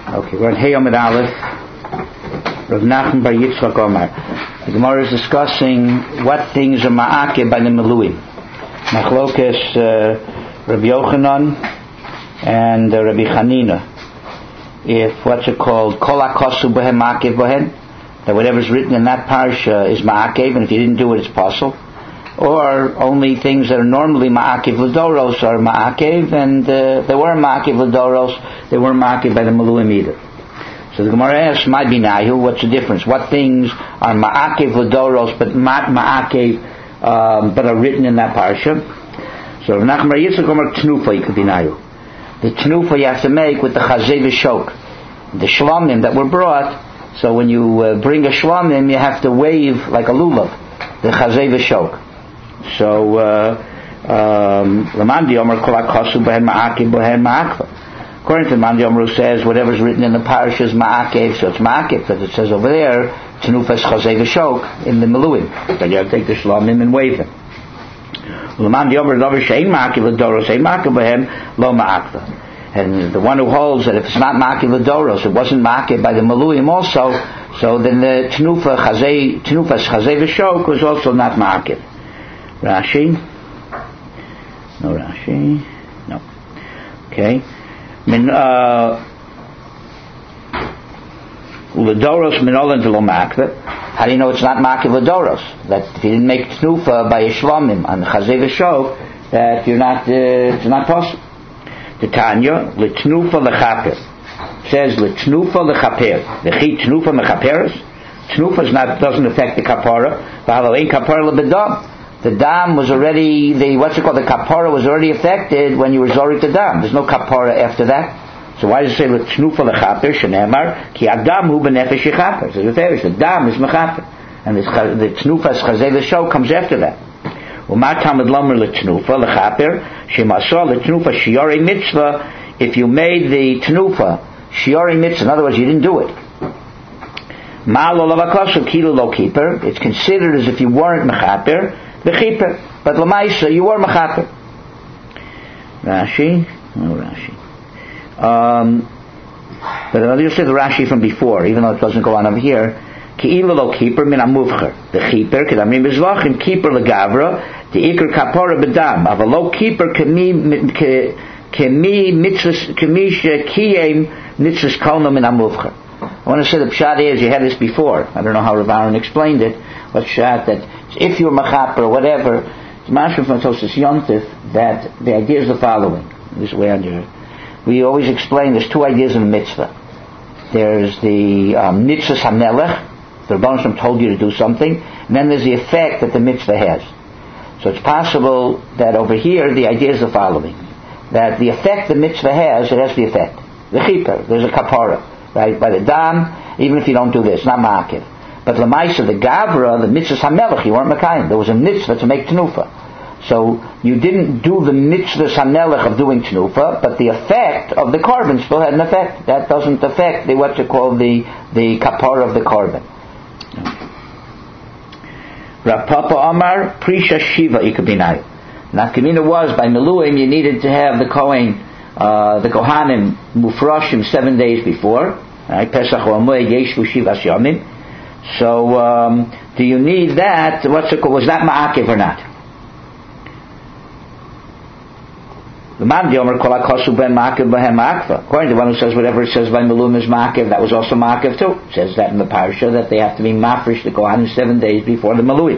Okay, we're in Hayom and Aleph. Rav Nachman Bar Yitzchak Omar. The Gemara is discussing what things are ma'akeh by the Meluim. Machlokes Rabbi Yochanan and Rabbi Chanina. If what's it called, Kol HaKosu Bohem Ma'akev Bohem, that whatever's written in that parsha is ma'akev, and if you didn't do it, it's possible. Or only things that are normally ma'akev l'doros are ma'akev, and they weren't ma'akev l'doros, they weren't ma'akev by the Meluim either. So the Gemara asks, "My binayu, what's the difference? What things are ma'akev l'doros but not ma'akev, but are written in that parsha?" So Rav Nachman Bar Yitzchak Omer Tnufa binayu. The Tnufa you have to make with the chazei v'shok, the shlamim that were brought. So when you bring a shlamim, you have to wave like a lulav, the chazei v'shok. So Lamandi Omer Kol HaKosu Bohem Ma'akev Bohem Ma'akva. According to Lamandi Omer, who says whatever's written in the parsha is ma'akev, so it's ma'akev, because it says over there Tnufas chazei v'shok in the Meluim. So you have to take the shlamim and wave them. Lamandi Omer Dover Shein Ma'akev l'doros Shein Ma'akev Bohem Lo Ma'akva. And the one who holds that if it's not ma'akev l'doros, it wasn't ma'akev by the Meluim also, so then the Tnufas chazei v'shok was also not ma'akev. Rashi? No Rashi? No. Okay. L'doros minolan v'lo ma'akev. How do you know it's not ma'akev l'doros? That if you didn't make tnufa by a shlamim on chazei v'shok, that you're not, it's not possible. The Tanya, l'tnufa l'chaper. Says l'tnufa l'chaper. L'chi tnufa m'chaperes. Tnufa doesn't affect the kapara. V'halo ein kapara l'bedam. The dam was already, the kapara was already affected when you were zorik the dam. There's no kapara after that. So why does it say l'tnufa l'chaper? Shenemar ki adam hu b'nefesh yechaper. So the dam is mechaper, and the tnufa's chazei v'shok comes after that. Umar tamid lamer l'tnufa l'chaper shemasor l'tnufa shiori mitzvah. If you made the tnufa shiori mitzvah, in other words, you didn't do it. Ma'alo lavakosu kilu lo keeper. It's considered as if you weren't mechaper. The keeper, but l'maisa you were mechaper. Rashi, no Rashi. But you'll see the Rashi from before, even though it doesn't go on over here. Ki'ilu lo keeper min amuvcher. The keeper kedamim bizlachim keeper legavra. The ikar kapora bedam. Avalo keeper kemi mitzvus kemisha kiyem mitzvus kolna min amuvcher. I want to say the pshat is, you had this before. I don't know how Rav Aaron explained it. But pshat that if you're machaper or whatever, it's mashma from Tosas Yontif that the idea is the following. This way under. We always explain there's two ideas in the mitzvah. There's the mitzvah hamelech, the Rebbeinu Shalom told you to do something, and then there's the effect that the mitzvah has. So it's possible that over here the idea is the following: that the effect the mitzvah has, it has the effect. The chiper, there's a kapara, right? By the dam, even if you don't do this, not ma'akev. But l'maisa, the gavra, the mitzvah hamelech, you weren't mekayim. There was a mitzvah to make tnufa. So you didn't do the mitzvah hamelech of doing tnufa, but the effect of the korban still had an effect. That doesn't affect the what's it called the kapara of the korban. Rav Papa Amar Prisha Shiva Ikabinai. Nafkamina was by Meluim you needed to have the Kohen, the Kohanim Mufrashim 7 days before. Right? Pesach Omoed Yeshu Shivas Yomim. So do you need that? What's it called? Was that ma'akev or not? According to the one who says whatever it says by Meluim is ma'akev, that was also ma'akev too. It says that in the parsha that they have to be mafresh the Kohanim 7 days before the Meluim.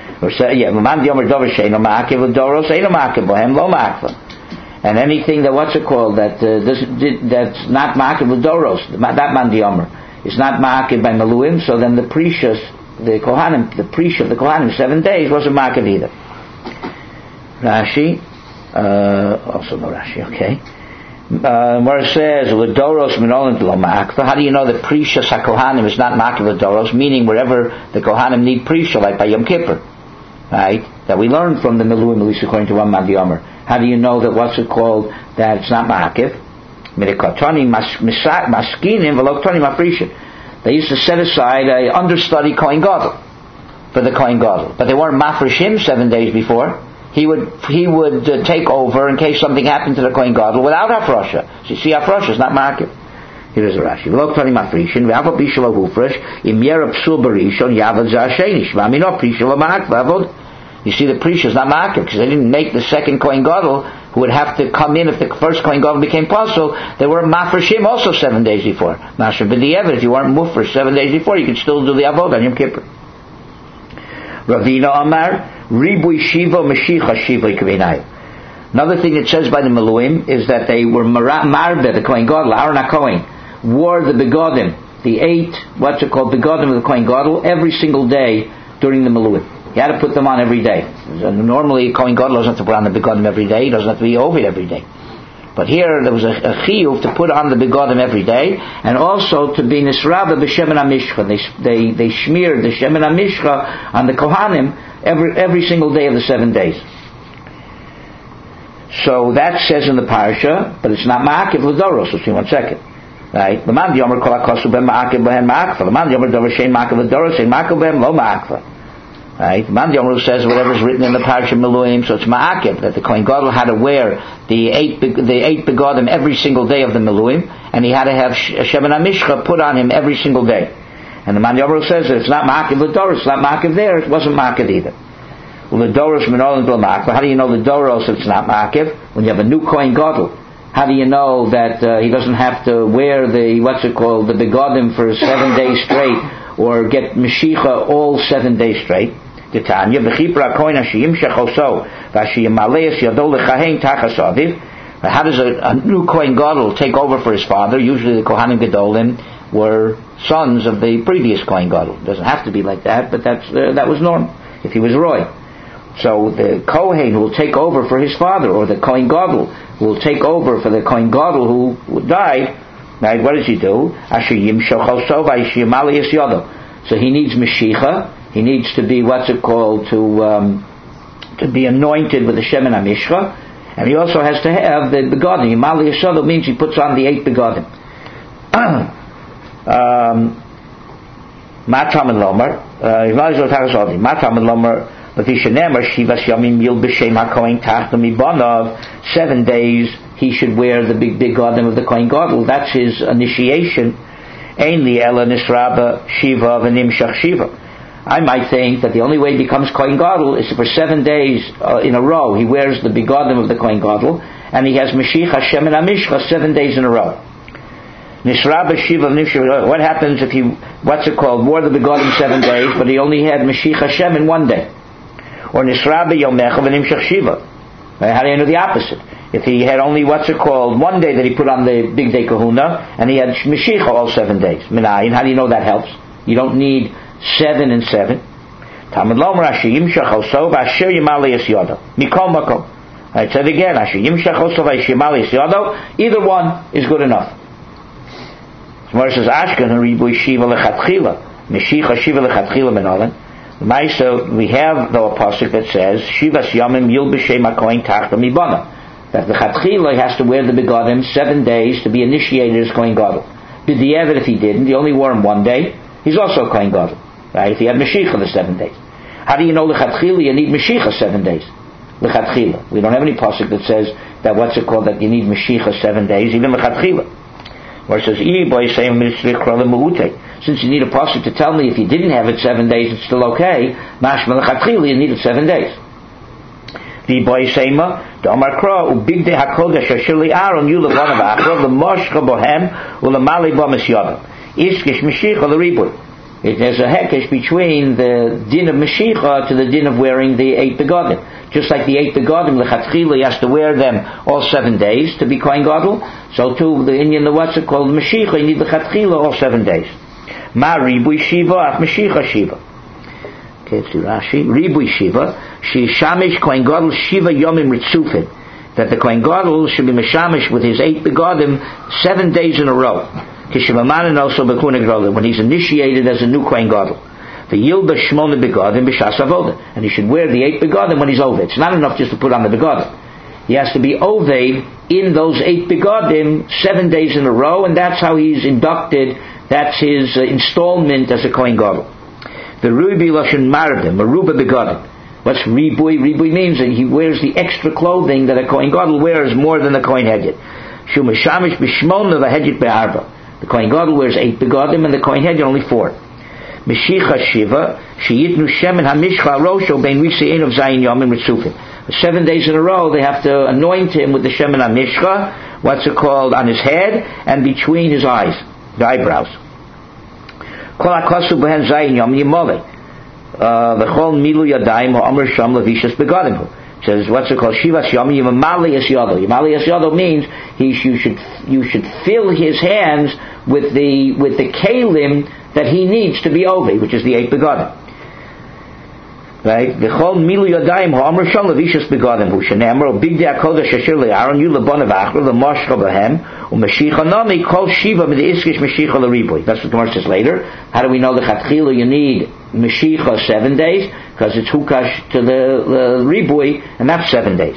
And anything that what's it called that's not ma'akev l'doros, that man diomer is not ma'akev by Meluim. So then the precious the Kohanim, the prisha of the Kohanim 7 days wasn't ma'akev either. Rashi. Also no Rashi, okay. Where it says l'doros minolan lo ma'akva, how do you know that prisha sakohanim is not ma'akev l'doros? Meaning wherever the kohanim need prisha, like by Yom Kippur, right? That we learned from the Meluim, at least according to one Mandi Omer. How do you know that what's it called that it's not ma'akev? Midikotoni maskinim v'loktoni mafrisha. They used to set aside a understudy Kohen Gadol for the Kohen Gadol, but they weren't mafreshim 7 days before. He would take over in case something happened to the Kohen Gadol without hafrosha. So you see, hafrosha is not ma'akev. Here is a Rashi. V'lo k'tani mafrishin, v'avo pisha lo hufresh, im yera psul barishon, yavad zah-sheni, shvamino prisha lo ma'akva avod. You see, the prisha is not ma'akva, because they didn't make the second Kohen Gadol, who would have to come in if the first Kohen Gadol became possible. They were mafreshim also 7 days before. Masher b'di'evet, if you weren't mufresh 7 days before, you could still do the avod on Yom Kippur. Ravina Amar, Ribui Shiva Mashicha Shiva Kavinayu. Another thing it says by the Meluim is that they were marbe, the Kohen Gadol, Aaron HaKohen, wore the begodim, the 8, begodim of the Kohen Gadol, every single day during the Meluim. You had to put them on every day. Normally, Kohen Gadol doesn't have to put on the begodim every day, he doesn't have to be over every day. But here there was a chiyuv to put on the begodim every day, and also to be nisraba b'shemen hamishcha. They smeared the shemen hamishcha on the kohanim every single day of the 7 days. So that says in the parasha, but it's not ma'akiv l'doros. Let's see 1 second. Right? The man yomer kol hakosu ben ma'akiv behen ma'akva. The man yomer dover shein ma'akiv l'doros shein ma'akiv ben lo ma'akva. Right? The man yomer says whatever is written in the parasha Meluim, so it's ma'akiv, that the Kohen Gadol had to wear the eight begodim every single day of the Meluim, and he had to have shemen hamishcha put on him every single day. And the man yomer says that it's not ma'akiv l'doros, it's not ma'akiv there, it wasn't ma'akiv either. Well, the Doros Minolan Dol Ma'akiv. How do you know the Doros if it's not Ma'akiv? When you have a new Kohen Gadol, how do you know that he doesn't have to wear the begodim for 7 days straight, or get Mashicha all 7 days straight? Titania v'chipra kohen hashiyimshech oso v'hashiyimaleis yado lechahen tachas aviv. How does a new Kohen Gadol take over for his father? Usually the Kohanim Gedolim were sons of the previous Kohen Gadol. It doesn't have to be like that, but that was normal if he was roy. So the Kohen who will take over for his father, or the Kohen Gadol who will take over for the Kohen Gadol who died, right? What does he do? So he needs Mashicha. He needs to be to be anointed with the Shemen HaMishcha, and he also has to have the begodim. Yimali Yisod means he puts on the 8 begodim. Matam and Lomer. Matam and Lomer. 7 days he should wear the big begodim of the Kohen Gadol. That's his initiation. Ainli ela nisraba shiva v'nimshach shiva. I might think that the only way he becomes Kohen Gadol is for 7 days in a row he wears the begodim of the Kohen Gadol, and he has Mashiach Shemen HaMishcha 7 days in a row. Nisraba shiva v'nimshach. What happens if he wore the begodim 7 days, but he only had Mashiach Shemen 1 day? Or Nisraba Yomecha v'nimshach Shiva. How do you know the opposite? If he had only 1 day that he put on the big day kahuna, and he had Mashiach all 7 days. Minayin, how do you know that helps? You don't need 7 and 7. Talmud Lomer Asher Yimshach Oso v'Asher Yimali Es Yodo. Mikol Makom. I said again, Asher Yimshach Oso v'Asher Yimali Es Yodo. Either one is good enough. Gemara says Ashkan Ribui Shiva Lechatchila. Mashiach Shiva Lechatchila Menolan. So we have though a pasuk that says Shivas Yamim Yil B'Shem HaKohen Tachta Mibana, that the Chatchila has to wear the begodim 7 days to be initiated as Kohen Gadol. B'di'evet, if he didn't, he only wore him 1 day, he's also Kohen Gadol. Right? If he had Mashiach the 7 days, how do you know Lechatchila you need Mashiach 7 days? Lechatchila, we don't have any pasuk that says that that you need Mashiach 7 days, even Lechatchila. Where it says, since you need a pasuk to tell me if you didn't have it 7 days, it's still okay. Mashma lechatchila, you need it 7 days. The boy seima, the Omar Kra, ubig de hakodesh ashili Aaron yulevon avachro, the moshcha bohem, ulemali bomis yodam. Iskish Mashiach l'ribui. There's a hekesh between the din of Mashiach to the din of wearing the 8 begodim. Just like the 8 begodim, lechatchila, he has to wear them all 7 days to be Kohen Gadol. So too, the Indian, called Mashiach, you need the lechatchila all 7 days. Ma ribui shiva af Mashiach shiva. Okay, let's do Rashi. Ribui shiva, she shamish Kohen Gadol shiva yomim ritzufin. That the Kohen Gadol should be meshamish with his 8 begodim 7 days in a row. When he's initiated as a new Kohen Gadol. The Yilba Shmona Begodim B'Shas Avoda. And he should wear the 8 begodim when he's oved. It's not enough just to put on the begodim. He has to be oved in those 8 begodim 7 days in a row, and that's how he's inducted. That's his installment as a Kohen Gadol. The Rubi Lashon Mardim, Maruba Begodim. What's Ribui? Ribui means that he wears the extra clothing that a Kohen Gadol wears more than the Kohen Hedyot. Shumashamish B'Shmona V'Hedyot Be'arba. The Kohen Gadol wears 8 begadim, and the Kohen Hedyot only 4. Meshicha Shiva, Sheyitnu Shemen HaMishcha Rosho Ben Risein of Zayin Yomim Ritzufim. 7 days in a row, they have to anoint him with the Shemen HaMishcha, what's it called, on his head, and between his eyes, the eyebrows. Kol HaKosu Behen Zayin Yomim Yimoleh. V'chol Milu Yadayim HaOmer Sham Levishas Begadim. Says, what's it called? Shivas Yomim Yimamali Es Yodo. Yimali Es Yodo means you should fill his hands with the kalim that he needs to be over, which is the 8 begadim. Right? V'chol Milu Yadayim HaOmer Sham Levishas Begadim. Hu shenemar Bigdei HaKodesh Asher LeAaron Yu Lebonav Achra LeMoshcha B'hem u'Mashicha Nami Kol Shiva M'Deiskish Mashicha LeRibui. That's what the Gemara says later. How do we know the Chatchila you need Mashicha 7 days? Because it's Hukash to the Ribui, and that's 7 days.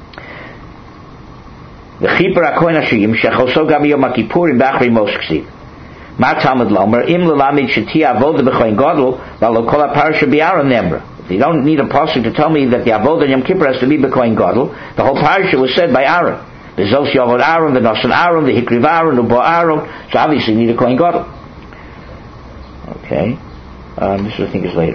The Chipur HaKohen Ashiyim Shechoso Gam Yom HaKippurim B'Achrei Moshe Ksiv. Ma Talmud Lomer Im L'Lamid Sheti Avoda B'Kohen Gadol V'Lo Kol HaParsha B'Aaron Nemra. You don't need a pasuk to tell me that the Avodah Yom Kippur has to be B'Kohen Gadol. The whole parsha was said by Aaron. The Zos Yavod Aaron, the Nasan Aaron, the Hikriv Aaron, the Bo Aaron. So obviously you need a Kohen Gadol. Okay. This I think is later.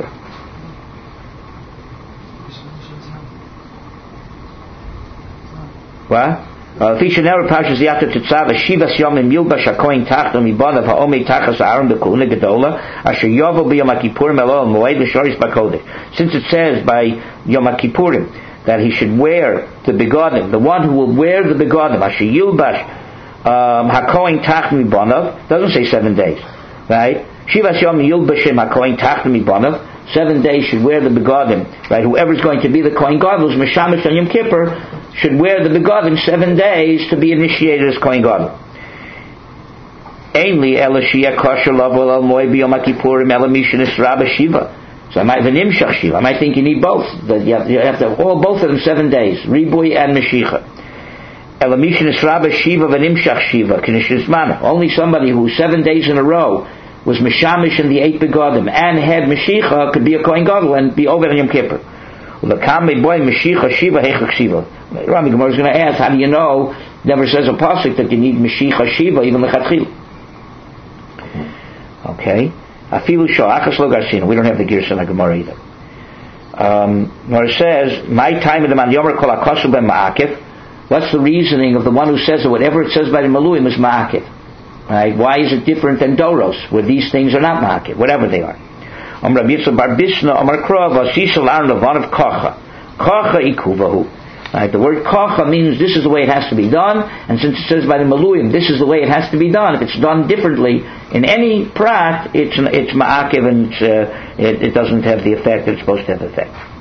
What? Fisher never passes the after Titzav Shivas Yomim Yilbash HaKohen Tachta Mibanav HaOmei Tachas Aaron B'Kuluna Gedola Asher Yovo B'Yom HaKippurim Elol Moed V'Shoris B'Kodesh. Since it says by Yom HaKippurim that he should wear the begadim, the one who will wear the begadim, Asher Yilbash HaKohen Tachta Mibanav, doesn't say 7 days, right? Shivas Yomim Yilbashim HaKohen Tachta Mibanav, 7 days should wear the begadim, right? Whoever's going to be the Kohen Gadol, Meshamish on Yom Kippur, should wear the begadim 7 days to be initiated as Kohen Gadol. Ainli Elashia Kosher Lavol Al Moed B'Yom HaKippurim Elamishanis Rabba Shiva. So I might have an Imshach Shiva. I might think you need both. That you have to have both of them 7 days, Ribui and Meshicha. Elamishanis Rabba Shiva v'Nimshach Shiva Kinishis Mana. Only somebody who 7 days in a row was Meshamish in the 8 begadim and had Meshicha could be a Kohen Gadol and be over on Yom Kippur. Rami Gemara is going to ask, how do you know? Never says a pasuk that you need Meshicha Shiva, even the Chatchil. Okay. Afilu Shoachas Lo Garsina. We don't have the Girsa in the Gemara either. Gemara says, my time of the man Yomer Kol HaKosu Ben Ma'akev. What's the reasoning of the one who says that whatever it says by the Maluim is Ma'akev? Right? Why is it different than Doros, where these things are not Ma'akev, whatever they are? Rabbi Yitzchak Bar Bisna Amar Krov Asisal Aaron Levan of Kocha Ikuvahu. Right, the word Kocha means this is the way it has to be done, and since it says by the Maluim this is the way it has to be done, if it's done differently in any prat, it's Ma'akev, and it doesn't have the effect that it's supposed to have effect.